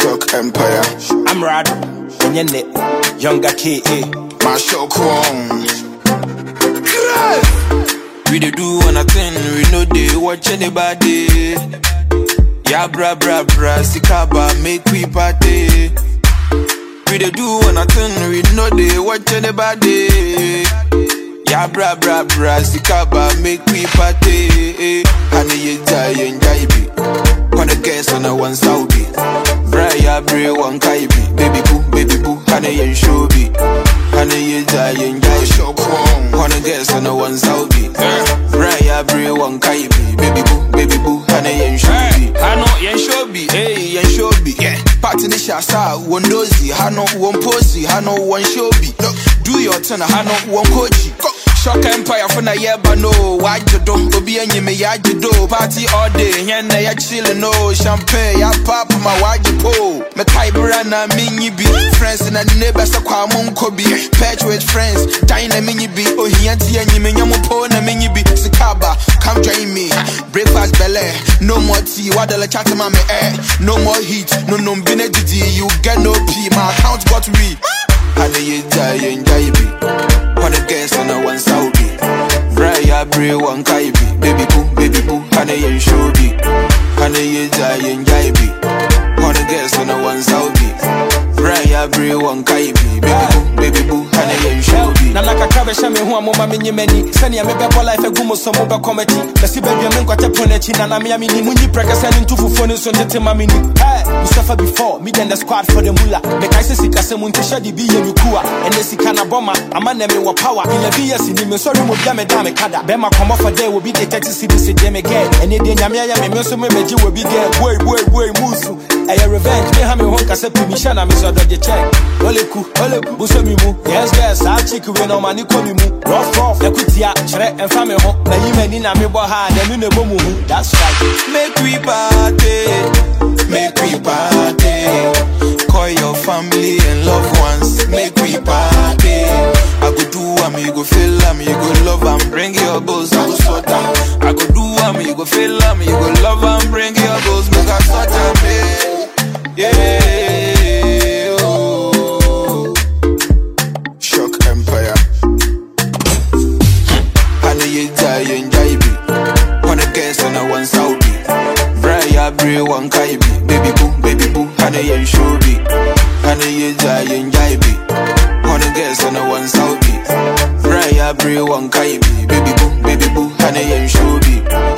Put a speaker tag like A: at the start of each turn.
A: Shock Empire.
B: I'm Rad, Onyene, Younger K.A.
A: My show Kwong.
C: We dey do one thing, we know they watch anybody. Yeah, bra, sikaba, make we party. We dey do one thing, we know they watch anybody. Yeah, bra, sikaba, make we party. Honey, you die and jaibi. Wanna guess on a one Saudi. Brian, Bray, one Kaibi. Baby boo, honey, and shobi. Honey, you die and jaibi.
A: Show Kwong.
C: Wanna guess on a one Saudi. Brian, Bray, one Kaibi. Baby boo, honey, and shobi. I know, yen shobi, hey, yen shobi. Yeah, party the shasa, one dozy. I know one posy, I know one shobi. Do your turn, I know one koji. Shock Empire for na yeba no. Why you do? Obi enye me ya do. Party all day, yen na ya chillin' no. Champagne, ya pop my waji po. Me kaibra na mini bi. Friends and a neighbors a kwa munko bi. Patch with friends, dine na mini bi. Oh hianti enye me nyamu po na mini bi. Sikaba, come join me. Breakfast belle, no more tea. Wadala chat ma me no more heat. No bine didi. You get no pee. My account got we. Honey, you die and jaibi. Wanna guess on a one Saudi. Brian, Bray, one Kaibi. Baby boo, honey, and shobi. Honey, you die and jaibi. Wanna guess on a one Saudi. Brian, Bray, one Kaibi. Baby boo, honey, and shobi.
B: Nana kakabe shame hu amoma menye mani. Sani amebe bola ife gumo so mo be comedy. Besi baby me nkwate ponechi na na me amini munyi preka sani ntufu phone so ndete mamini. Hey, you suffer before me then the squad for the mula. Me kai se sika se munte shadi bi ye mikuwa. Ene sika na bomba ama na me wo power. In the years ni me sorry mo bia me da me kada. Be ma come for there will be the 30 cities se me get. Ene de nyame ya me so me beji will be there. Boy musu. Aya revenge me ha me hon kase pi mi shana me so dodge check. Oleku buso mi mu. Yes I chick we no mani komi mu. Rough ekutia chere emfa me ho. Na yimani na me bo ha na me nebo mu. That's right.
C: Make we party. Call your family and loved ones. Make we party. I go do am, you go feel am, you go love am, bring your bills, I go sort am. I go do am, you go feel am, you go love am, bring your bills, make I sort am. Yeah. Oh.
A: Shock Empire.
C: Honey, you die and jaibi. Wanna guess on a one Saudi. Brian, Bray, one Kaibi. Baby boo, honey, and shobi. Honey, you die and jaibi. Wanna guess on a one Saudi. Brian, Bray, one Kaibi. Baby boo, honey, and shobi.